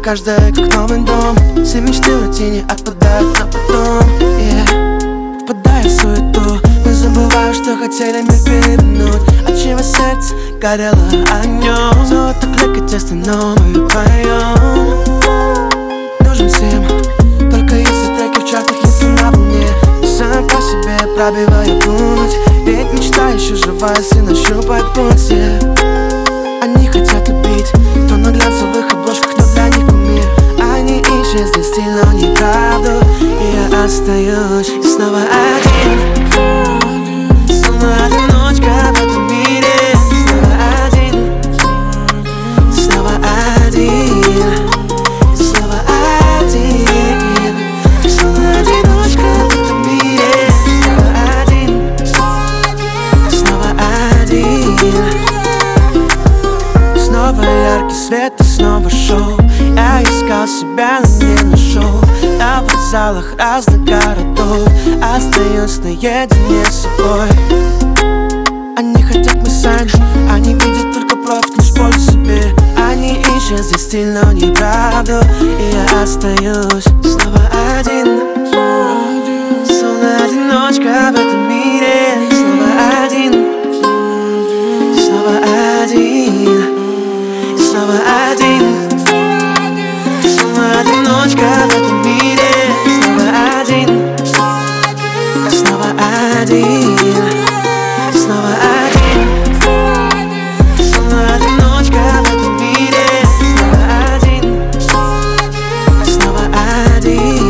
каждая как новый дом. Все мечты в рутине отпадают на потом, впадая в суету, мы забываем, что хотели мир перевернуть. Отчего сердце горело огнем. Золото клейкое тесто, но мы поем. Нужен всем, только если треки в чартах, если на волне. Сам по себе пробивая путь, ведь мечта еще жива, если нащупать путь, Они хотят любить, кто на глянцевых обложках, но для них кумир. Они ищут здесь стиль, но не правду. И я остаюсь и снова один. Снова одиночка в этом мире. Снова один. Снова один. Снова один. Снова одиночка в этом мире. Снова один. Снова один. Снова яркий свет и снова шоу. Я искал себя, но не нашел. На вокзалах разных городов остаюсь наедине с собой. Они хотят мы сами, они видят только профит, лишь пользу себе. Они ищут здесь стиль, но не правду. И я остаюсь снова один. Снова одиночка в этом мире. Снова один. Снова один. Снова один. Снова одиночка в этом мире. Снова один. Снова один. Снова один. Снова одиночка в этом мире. Снова один. Снова один.